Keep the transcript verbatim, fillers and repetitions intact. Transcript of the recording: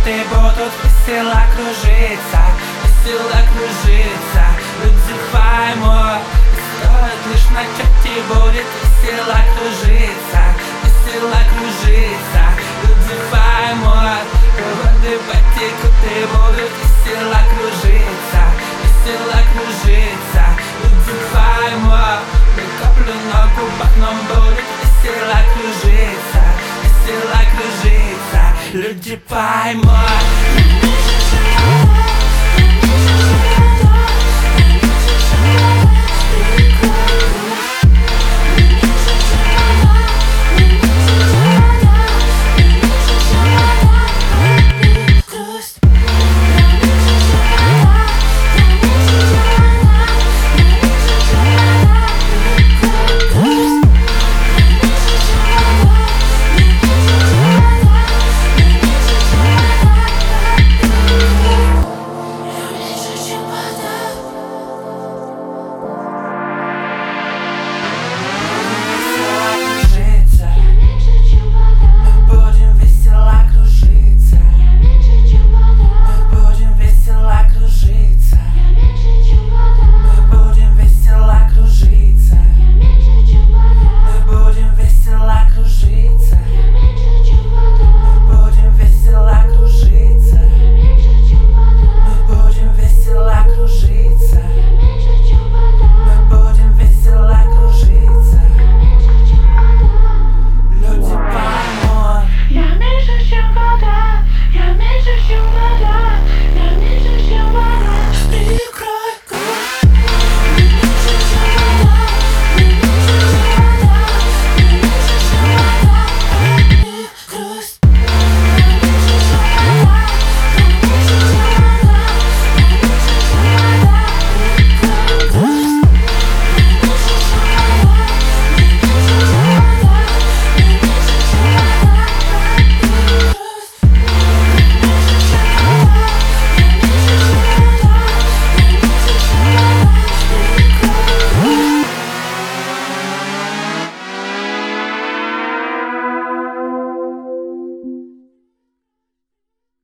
коты будут весело кружиться, весело кружиться. Люди поймут, стоит лишь начать и будет весело кружиться, весело кружиться. Люди поймут, годы потекут и будут весело кружиться, весело кружиться. Люди поймут, каплю на губах нам будет весело кружиться, весело кружиться. Люди поймут.